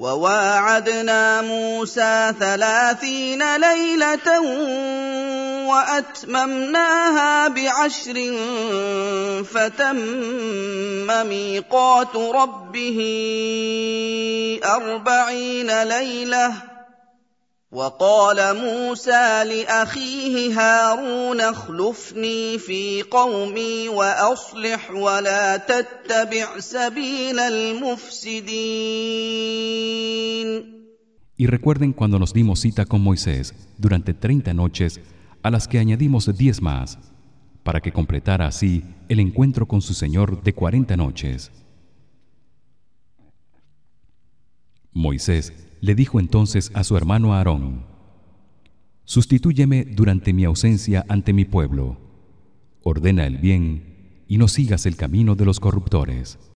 وواعدنا موسى 30 ليلة وأتممناها ب10 فتم ميقات ربه 40 ليلة وقال موسى لأخيه هارون اخلفني في قومي وأصلح ولا تتبع سبيل المفسدين. Y recuerden cuando nos dimos cita con Moisés durante 30 noches, a las que añadimos 10 más, para que completara así el encuentro con su Señor de 40 noches. Moisés le dijo entonces a su hermano Aarón: Sustitúyeme durante mi ausencia ante mi pueblo. Ordena el bien y no sigas el camino de los corruptores.